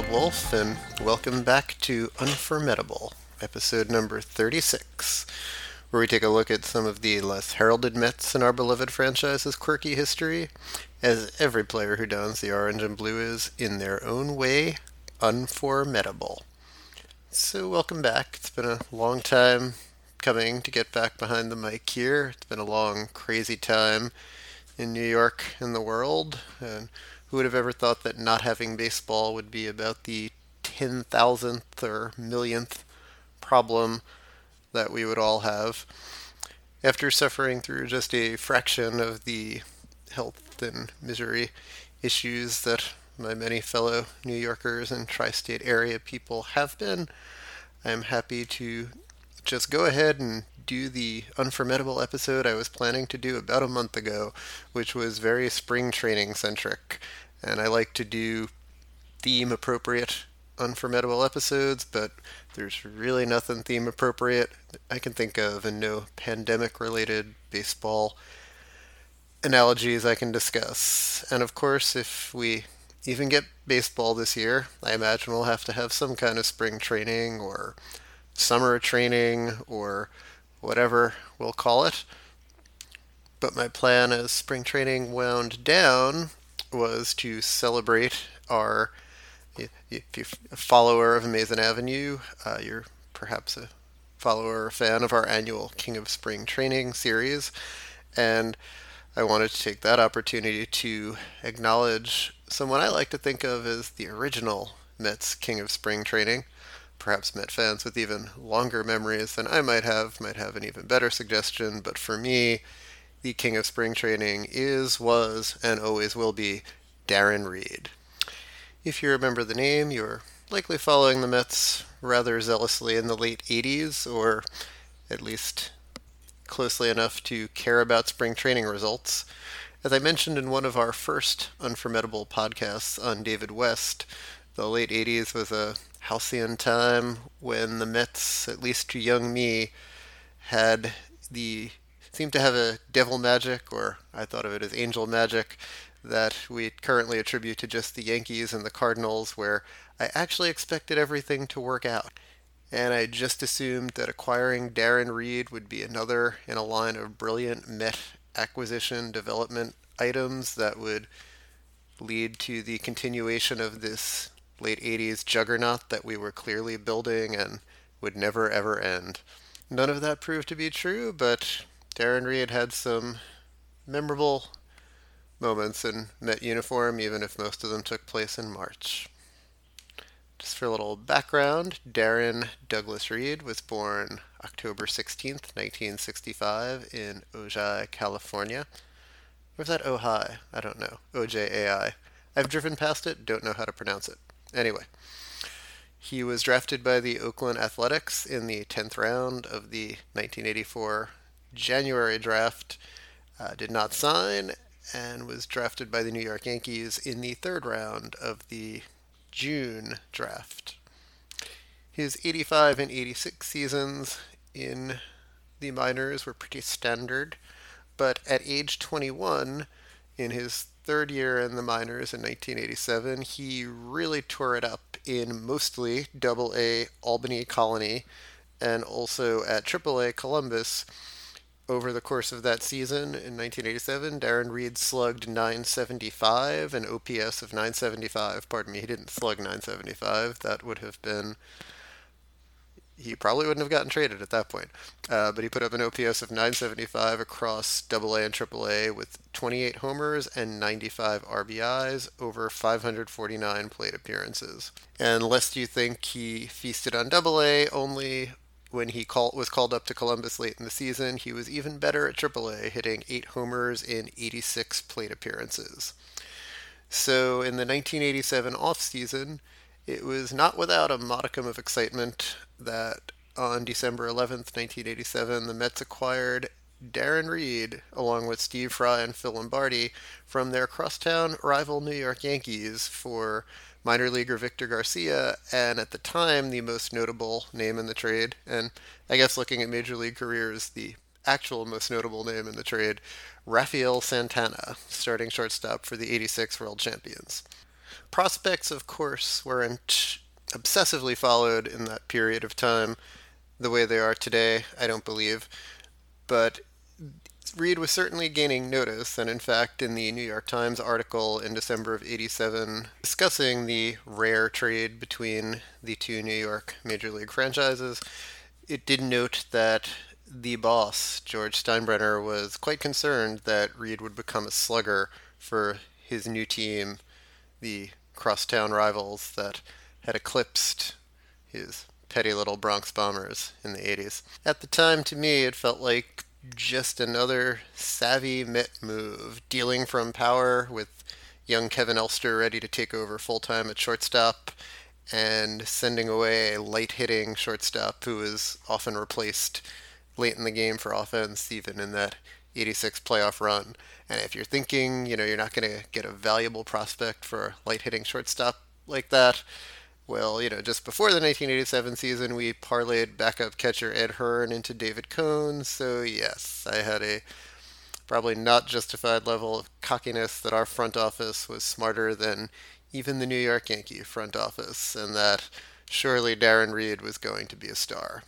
Rob Wolf, and welcome back to Unformidable, episode number 36, where we take a look at some of the less heralded Mets in our beloved franchise's quirky history, as every player who dons the orange and blue is, in their own way, unformidable. So, welcome back. It's been a long time coming to get back behind the mic here. It's been a long, crazy time in New York and the world, and who would have ever thought that not having baseball would be about the 10,000th or millionth problem that we would all have? After suffering through just a fraction of the health and misery issues that my many fellow New Yorkers and tri-state area people have been, I'm happy to just go ahead and do the unformidable episode I was planning to do about a month ago, which was very spring training centric. And I like to do theme appropriate unformidable episodes, but there's really nothing theme appropriate I can think of, and no pandemic related baseball analogies I can discuss. And of course, if we even get baseball this year, I imagine we'll have to have some kind of spring training or summer training or whatever we'll call it. But my plan as spring training wound down was to celebrate our, if you're a follower of Amazing Avenue, you're perhaps a follower or fan of our annual King of Spring Training series, and I wanted to take that opportunity to acknowledge someone I like to think of as the original Mets King of Spring Training. Perhaps Met fans with even longer memories than I might have an even better suggestion, but for me, the King of Spring Training is, was, and always will be Darren Reed. If you remember the name, you're likely following the Mets rather zealously in the late 80s, or at least closely enough to care about spring training results. As I mentioned in one of our first Unformidable podcasts on David West, the late 80s was a halcyon time when the Mets, at least to young me, seemed to have a devil magic, or I thought of it as angel magic, that we currently attribute to just the Yankees and the Cardinals, where I actually expected everything to work out. And I just assumed that acquiring Darren Reed would be another in a line of brilliant Met acquisition development items that would lead to the continuation of this late 80s juggernaut that we were clearly building and would never ever end. None of that proved to be true, but Darren Reed had some memorable moments in Met uniform, even if most of them took place in March. Just for a little background, Darren Douglas Reed was born October 16th, 1965 in Ojai, California. Or is that Ojai? I don't know. Ojai. I've driven past it, don't know how to pronounce it. Anyway, he was drafted by the Oakland Athletics in the 10th round of the 1984 January draft, did not sign, and was drafted by the New York Yankees in the 3rd round of the June draft. His 85 and 86 seasons in the minors were pretty standard, but at age 21, in his 3rd year in the minors in 1987, he really tore it up in mostly Double-A Albany Colony and also at Triple-A Columbus. Over the course of that season in 1987, Darren Reed slugged .975, an OPS of .975. Pardon me, he didn't slug .975. That would have been... He probably wouldn't have gotten traded at that point. But he put up an OPS of .975 across Double-A and Triple-A with 28 homers and 95 RBIs over 549 plate appearances. And lest you think he feasted on Double-A, only when he was called up to Columbus late in the season, he was even better at Triple-A, hitting 8 homers in 86 plate appearances. So in the 1987 offseason, it was not without a modicum of excitement that on December 11th, 1987, the Mets acquired Darren Reed, along with Steve Fry and Phil Lombardi, from their crosstown rival New York Yankees for minor leaguer Victor Garcia, and at the time, the most notable name in the trade, and I guess looking at major league careers, the actual most notable name in the trade, Rafael Santana, starting shortstop for the '86 World Champions. prospects, of course, weren't obsessively followed in that period of time the way they are today, I don't believe. But Reed was certainly gaining notice, and in fact, in the New York Times article in December of '87 discussing the rare trade between the two New York Major League franchises, it did note that the boss, George Steinbrenner, was quite concerned that Reed would become a slugger for his new team, the crosstown rivals that had eclipsed his petty little Bronx Bombers in the '80s. At the time, to me, it felt like just another savvy Met move, dealing from power with young Kevin Elster ready to take over full time at shortstop, and sending away a light hitting shortstop who was often replaced late in the game for offense, even in that '86 playoff run. And if you're thinking, you're not going to get a valuable prospect for a light hitting shortstop like that, well, just before the 1987 season, we parlayed backup catcher Ed Hearn into David Cone. So, yes, I had a probably not justified level of cockiness that our front office was smarter than even the New York Yankee front office, and that surely Darren Reed was going to be a star.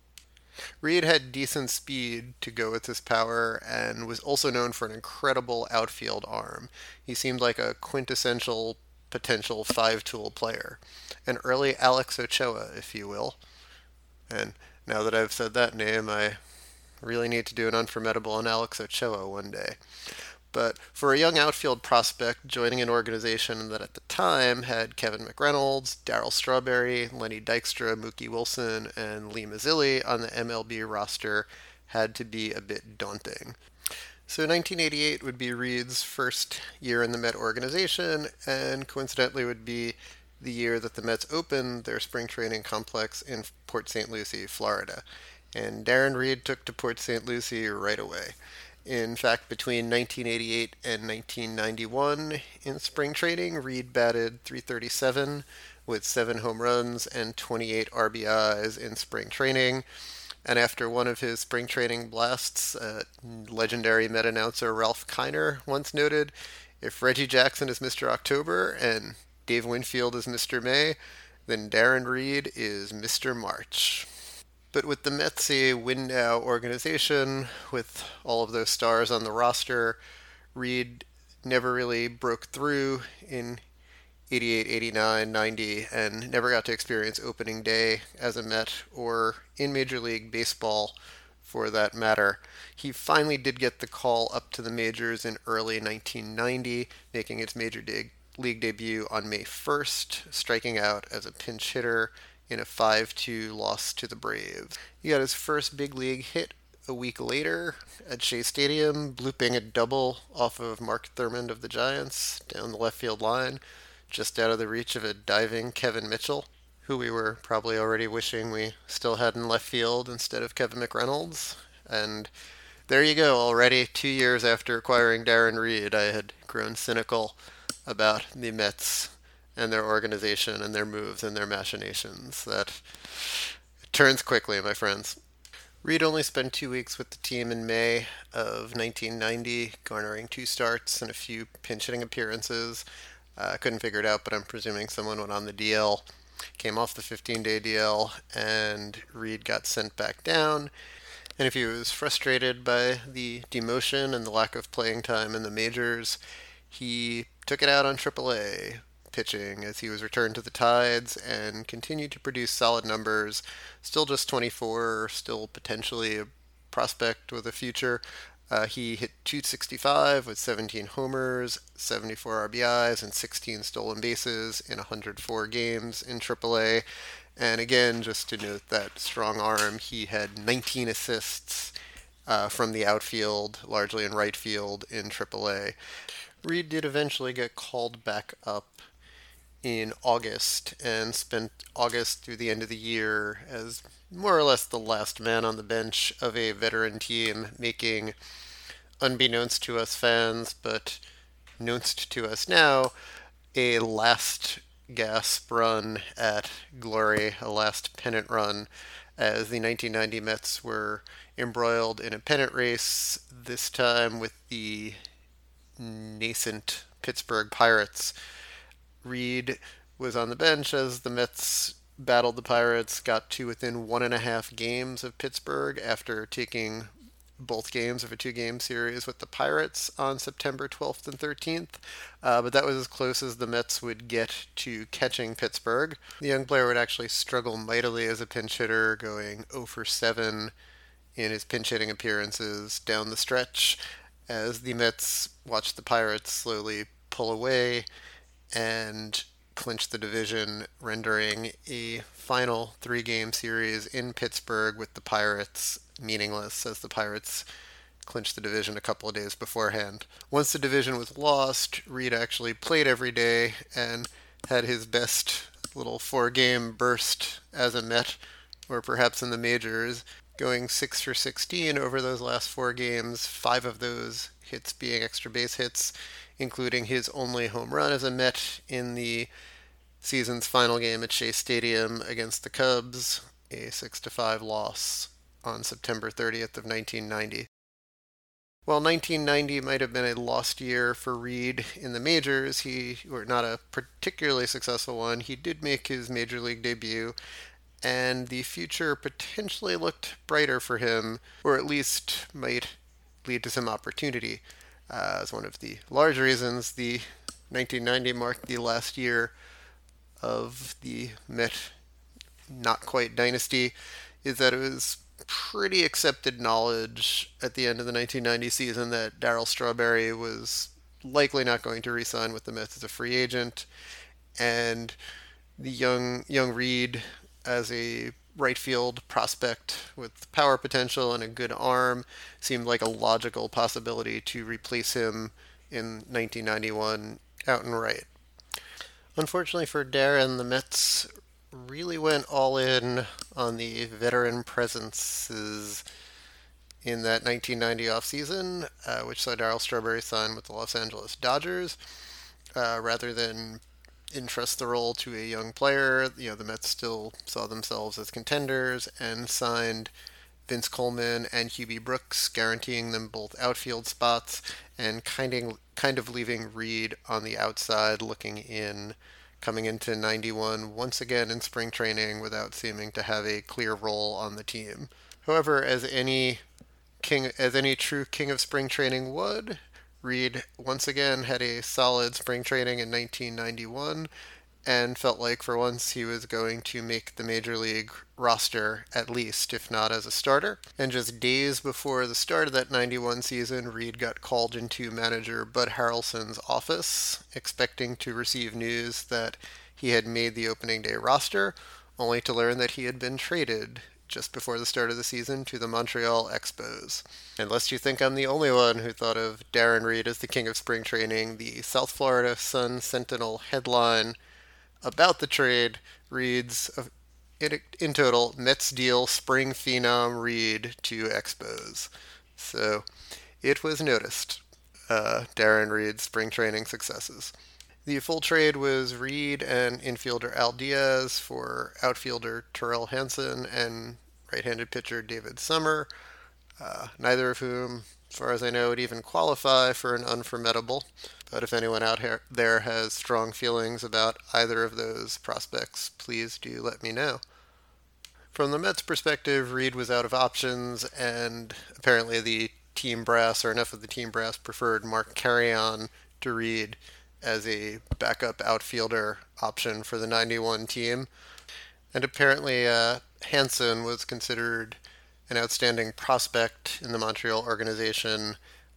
Reed had decent speed to go with his power and was also known for an incredible outfield arm. He seemed like a quintessential potential five-tool player. An early Alex Ochoa, if you will. And now that I've said that name, I really need to do an unforgettable on Alex Ochoa one day. But for a young outfield prospect joining an organization that at the time had Kevin McReynolds, Darryl Strawberry, Lenny Dykstra, Mookie Wilson, and Lee Mazzilli on the MLB roster had to be a bit daunting. So 1988 would be Reed's first year in the Met organization, and coincidentally would be the year that the Mets opened their spring training complex in Port St. Lucie, Florida. And Darren Reed took to Port St. Lucie right away. In fact, between 1988 and 1991 in spring training, Reed batted .337 with 7 home runs and 28 RBIs in spring training. And after one of his spring training blasts, legendary Met announcer Ralph Kiner once noted, "If Reggie Jackson is Mr. October and Dave Winfield is Mr. May, then Darren Reed is Mr. March." But with the Mets a win now organization, with all of those stars on the roster, Reed never really broke through in '88, '89, '90, and never got to experience opening day as a Met or in Major League Baseball for that matter. He finally did get the call up to the majors in early 1990, making his Major League debut on May 1st, striking out as a pinch hitter in a 5-2 loss to the Braves. He got his first big league hit a week later at Shea Stadium, blooping a double off of Mark Thurmond of the Giants down the left field line, just out of the reach of a diving Kevin Mitchell, who we were probably already wishing we still had in left field instead of Kevin McReynolds. And there you go, already 2 years after acquiring Darren Reed, I had grown cynical about the Mets and their organization and their moves and their machinations. That it turns quickly, my friends. Reed only spent 2 weeks with the team in May of 1990, garnering 2 starts and a few pinch hitting appearances. I couldn't figure it out, but I'm presuming someone went on the DL, came off the 15-day DL, and Reed got sent back down. And if he was frustrated by the demotion and the lack of playing time in the majors, he took it out on AAA pitching as he was returned to the Tides and continued to produce solid numbers. Still just 24, still potentially a prospect with a future. He hit .265 with 17 homers, 74 RBIs, and 16 stolen bases in 104 games in AAA. And again, just to note that strong arm, he had 19 assists from the outfield, largely in right field in AAA. Reed did eventually get called back up in August and spent August through the end of the year as more or less the last man on the bench of a veteran team, making, unbeknownst to us fans, but knownst to us now, a last gasp run at glory, a last pennant run, as the 1990 Mets were embroiled in a pennant race, this time with the nascent Pittsburgh Pirates. Reed was on the bench as the Mets battled the Pirates, got to within 1.5 games of Pittsburgh after taking both games of a two-game series with the Pirates on September 12th and 13th. But that was as close as the Mets would get to catching Pittsburgh. The young player would actually struggle mightily as a pinch hitter, going 0 for 7 in his pinch hitting appearances down the stretch as the Mets watched the Pirates slowly pull away and clinch the division, rendering a final three-game series in Pittsburgh with the Pirates meaningless as the Pirates clinched the division a couple of days beforehand. Once the division was lost, Reed actually played every day and had his best little four-game burst as a Met, or perhaps in the majors, going 6 for 16 over those last four games, five of those hits being extra base hits, including his only home run as a Met in the season's final game at Shea Stadium against the Cubs, a 6-5 loss on September 30th of 1990. While 1990 might have been a lost year for Reed in the majors, or not a particularly successful one, he did make his major league debut, and the future potentially looked brighter for him, or at least might lead to some opportunity. As one of the large reasons, the 1990 marked the last year of the Met not quite dynasty, is that it was pretty accepted knowledge at the end of the 1990 season that Darryl Strawberry was likely not going to re-sign with the Mets as a free agent, and the young Reed as a right field prospect with power potential and a good arm seemed like a logical possibility to replace him in 1991 out and right. Unfortunately for Darren, the Mets really went all in on the veteran presences in that 1990 offseason, which saw Darryl Strawberry sign with the Los Angeles Dodgers, rather than entrust the role to a young player. The Mets still saw themselves as contenders and signed Vince Coleman and Hubie Brooks, guaranteeing them both outfield spots and kind of leaving Reed on the outside looking in, coming into 91 once again in spring training without seeming to have a clear role on the team. However, as any true king of spring training would, Reed once again had a solid spring training in 1991 and felt like for once he was going to make the major league roster at least, if not as a starter. And just days before the start of that 91 season, Reed got called into manager Bud Harrelson's office, expecting to receive news that he had made the opening day roster, only to learn that he had been traded just before the start of the season to the Montreal Expos. And lest you think I'm the only one who thought of Darren Reed as the king of spring training, the South Florida Sun-Sentinel headline about the trade reads, in total, Mets deal spring phenom Reed to Expos. So it was noticed, Darren Reed's spring training successes. The full trade was Reed and infielder Al Diaz for outfielder Terrell Hansen and right-handed pitcher David Summer, neither of whom, as far as I know, would even qualify for an unformidable. But if anyone out there has strong feelings about either of those prospects, please do let me know. From the Mets' perspective, Reed was out of options, and apparently the team brass, or enough of the team brass, preferred Mark Carreon to Reed as a backup outfielder option for the 91 team. And apparently Hansen was considered an outstanding prospect in the Montreal organization.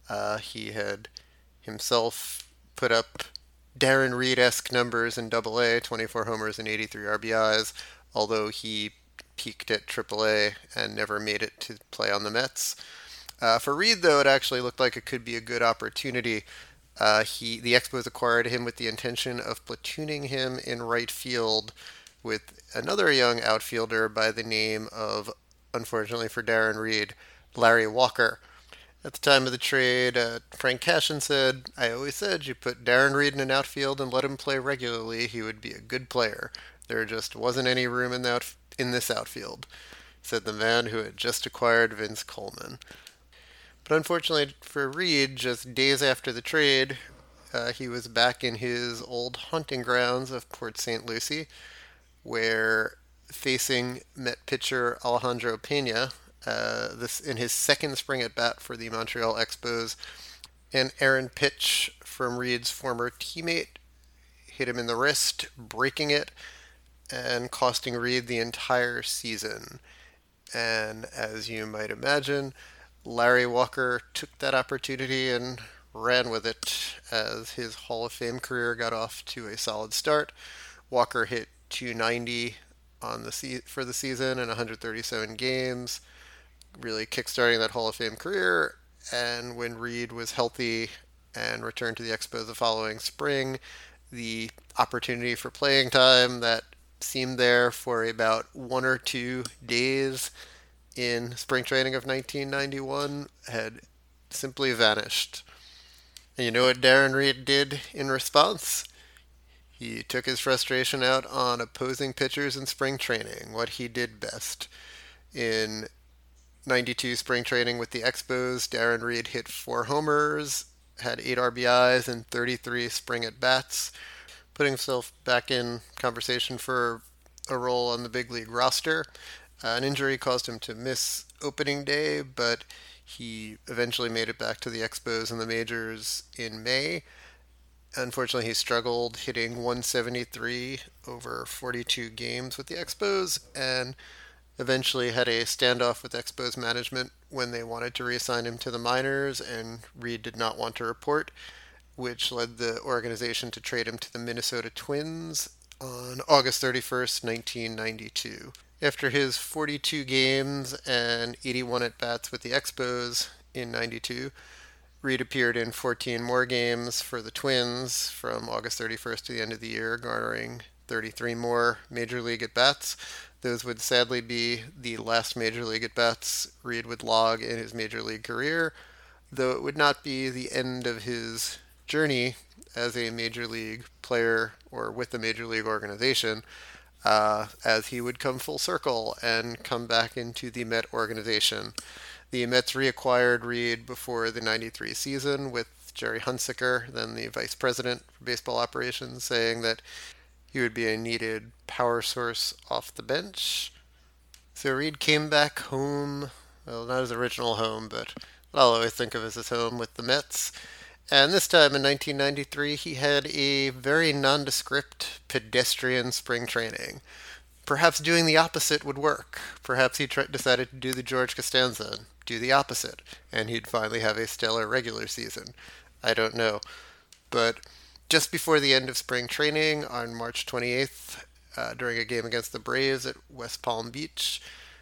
He had himself put up Darren Reed-esque numbers in Double-A, 24 homers and 83 RBIs, although he peaked at Triple-A and never made it to play on the Mets. For Reed, though, it actually looked like it could be a good opportunity. The Expos acquired him with the intention of platooning him in right field with another young outfielder by the name of, unfortunately for Darren Reed, Larry Walker. At the time of the trade, Frank Cashen said, "I always said you put Darren Reed in an outfield and let him play regularly, he would be a good player. There just wasn't any room in this outfield," said the man who had just acquired Vince Coleman. But unfortunately for Reed, just days after the trade, he was back in his old hunting grounds of Port St. Lucie, where facing Met pitcher Alejandro Pena, this in his second spring at bat for the Montreal Expos, an errant pitch from Reed's former teammate hit him in the wrist, breaking it and costing Reed the entire season. And as you might imagine, Larry Walker took that opportunity and ran with it as his Hall of Fame career got off to a solid start. Walker hit 290 for the season in 137 games, really kickstarting that Hall of Fame career. And when Reed was healthy and returned to the Expos the following spring, the opportunity for playing time that seemed there for about 1 or 2 days in spring training of 1991 had simply vanished. And you know what Darren Reed did in response? He took his frustration out on opposing pitchers in spring training, what he did best. In 92 spring training with the Expos, Darren Reed hit 4 homers, had 8 RBIs, and 33 spring at bats, putting himself back in conversation for a role on the big league roster. An injury caused him to miss opening day, but he eventually made it back to the Expos in the majors in May. Unfortunately, he struggled, hitting 173 over 42 games with the Expos, and eventually had a standoff with Expos management when they wanted to reassign him to the minors, and Reed did not want to report, which led the organization to trade him to the Minnesota Twins on August 31st, 1992. After his 42 games and 81 at-bats with the Expos in 92, Reed appeared in 14 more games for the Twins from August 31st to the end of the year, garnering 33 more Major League at-bats. Those would sadly be the last Major League at-bats Reed would log in his Major League career, though it would not be the end of his journey as a Major League player or with the Major League organization, as he would come full circle and come back into the Met organization. The Mets reacquired Reed before the 93 season with Jerry Hunsaker, then the vice president for baseball operations, saying that he would be a needed power source off the bench. So Reed came back home, well, not his original home, but what I'll always think of as his home with the Mets. And this time in 1993, he had a very nondescript pedestrian spring training. Perhaps doing the opposite would work. Perhaps he decided to do the George Costanza, do the opposite, and he'd finally have a stellar regular season. I don't know. But just before the end of spring training on March 28th, during a game against the Braves at West Palm Beach,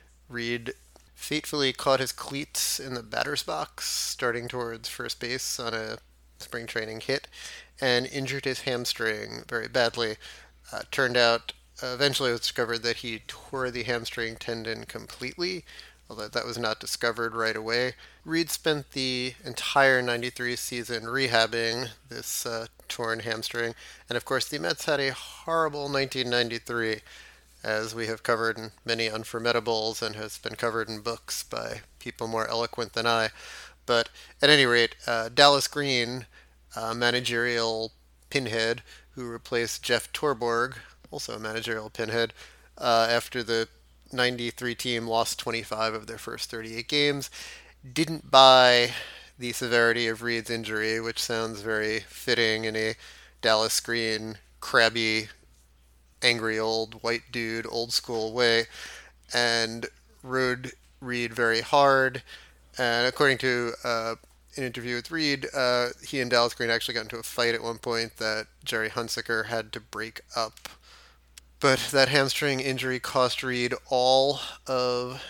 Reed fatefully caught his cleats in the batter's box, starting towards first base on a spring training hit, and injured his hamstring very badly. Turned out, eventually it was discovered that he tore the hamstring tendon completely, although that was not discovered right away. Reed spent the entire 93 season rehabbing this torn hamstring, and of course the Mets had a horrible 1993, as we have covered in many Unformettables and has been covered in books by people more eloquent than I. But at any rate, Dallas Green, managerial pinhead who replaced Jeff Torborg, also a managerial pinhead, after the 93 team lost 25 of their first 38 games, didn't buy the severity of Reed's injury, which sounds very fitting in a Dallas Green, crabby, angry old white dude, old school way, and rode Reed very hard. And according to an interview with Reed, he and Dallas Green actually got into a fight at one point that Jerry Hunsaker had to break up. But that hamstring injury cost Reed all of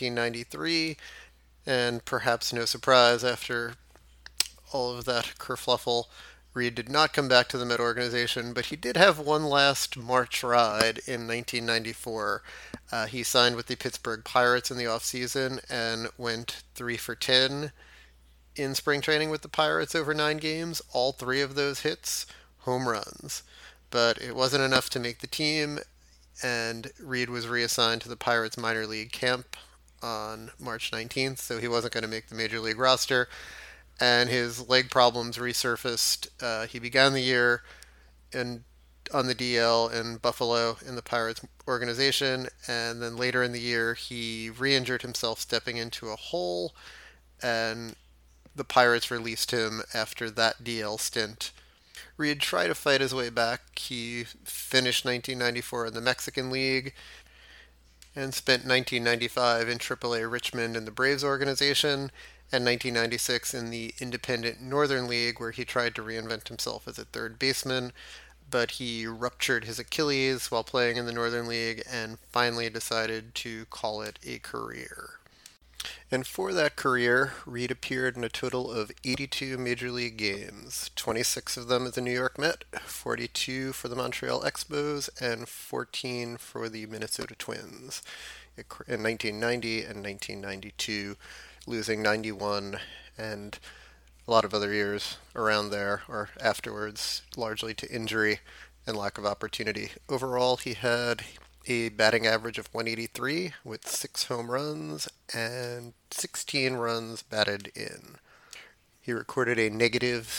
1993, and perhaps no surprise after all of that kerfluffle, Reed did not come back to the Met organization, but he did have one last March ride in 1994. He signed with the Pittsburgh Pirates in the offseason and went 3 for 10 in spring training with the Pirates over 9 games. All 3 of those hits, home runs. But it wasn't enough to make the team, and Reed was reassigned to the Pirates minor league camp on March 19th, so he wasn't going to make the major league roster. and his leg problems resurfaced. He began the year in on the DL in Buffalo in the Pirates organization, and then later in the year he re-injured himself stepping into a hole, and the Pirates released him after that DL stint. Reed tried to fight his way back. He finished 1994 in the Mexican League and spent 1995 in AAA Richmond in the Braves organization and 1996 in the Independent Northern League, where he tried to reinvent himself as a third baseman, but he ruptured his Achilles while playing in the Northern League and finally decided to call it a career. And for that career, Reed appeared in a total of 82 Major League games, 26 of them as the New York Met, 42 for the Montreal Expos, and 14 for the Minnesota Twins in 1990 and 1992, losing 91 and a lot of other years around there or afterwards, largely to injury and lack of opportunity. Overall, he had a batting average of 183 with 6 home runs and 16 runs batted in. He recorded a negative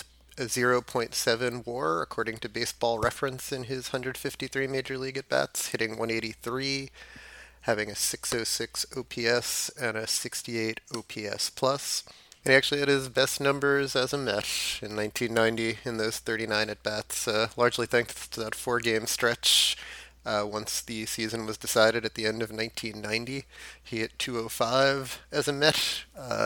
0.7 WAR according to Baseball Reference in his 153 Major League at-bats, hitting 183, having a 606 OPS and a 68 OPS plus. And he actually had his best numbers as a Met in 1990 in those 39 at-bats, largely thanks to that 4-game stretch. Once the season was decided at the end of 1990, he hit 205 as a Met,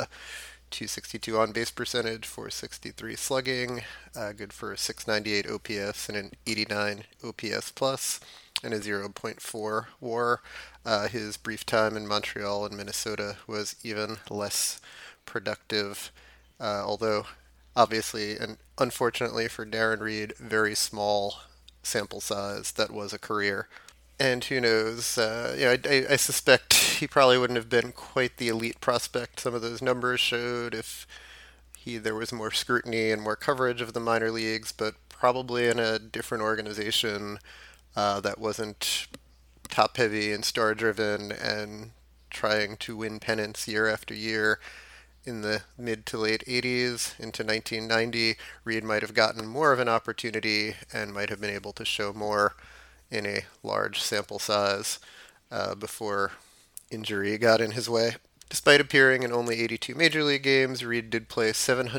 262 on base percentage, 463 slugging, good for a 698 OPS and an 89 OPS plus, and a 0.4 WAR. His brief time in Montreal and Minnesota was even less productive, although obviously and unfortunately for Darren Reed, very small sample size that was a career. And who knows? I suspect he probably wouldn't have been quite the elite prospect some of those numbers showed if there was more scrutiny and more coverage of the minor leagues, but probably in a different organization that wasn't top heavy and star driven and trying to win pennants year after year. In the mid to late 80s into 1990, Reed might have gotten more of an opportunity and might have been able to show more in a large sample size before injury got in his way. Despite appearing in only 82 Major League games, Reed did play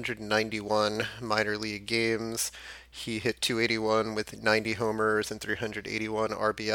791 minor league games. He hit 281 with 90 homers and 381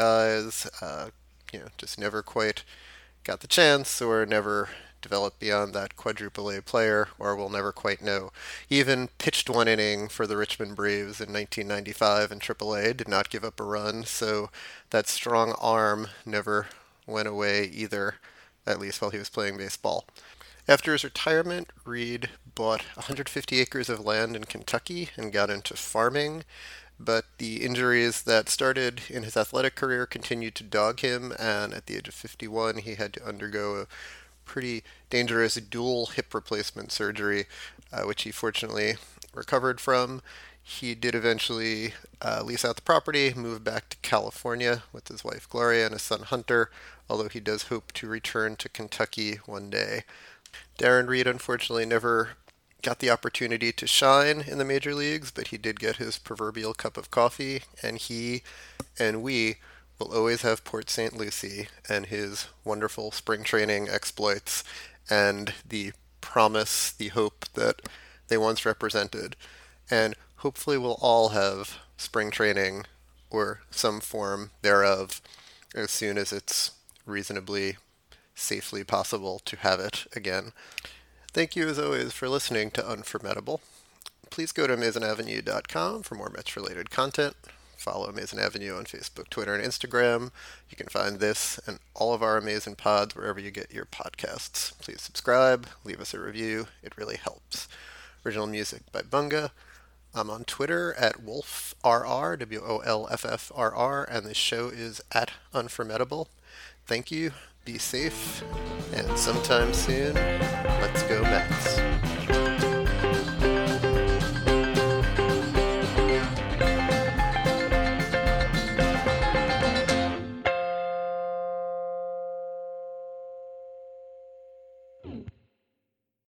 RBIs. Just never quite got the chance or never developed beyond that quadruple A player, or we'll never quite know. He even pitched one inning for the Richmond Braves in 1995 in AAA, did not give up a run, so that strong arm never went away either, at least while he was playing baseball. After his retirement, Reed bought 150 acres of land in Kentucky and got into farming, but the injuries that started in his athletic career continued to dog him, and at the age of 51, he had to undergo a pretty dangerous dual hip replacement surgery, which he fortunately recovered from. He did eventually lease out the property, move back to California with his wife Gloria and his son Hunter, although he does hope to return to Kentucky one day. Darren Reed unfortunately never got the opportunity to shine in the major leagues, but he did get his proverbial cup of coffee, and he and we will always have Port St. Lucie and his wonderful spring training exploits and the promise, the hope that they once represented. And hopefully we'll all have spring training or some form thereof as soon as it's reasonably safely possible to have it again. Thank you as always for listening to Unformidable. Please go to AmazingAvenue.com for more Mets-related content. Follow Amazing Avenue on Facebook, Twitter, and Instagram. You can find this and all of our amazing pods wherever you get your podcasts. Please subscribe, leave us a review. It really helps. Original music by Bunga. I'm on Twitter at WolffRR, WOLFFRR, and this show is at Unformidable. Thank you, be safe, and sometime soon, let's go Mets.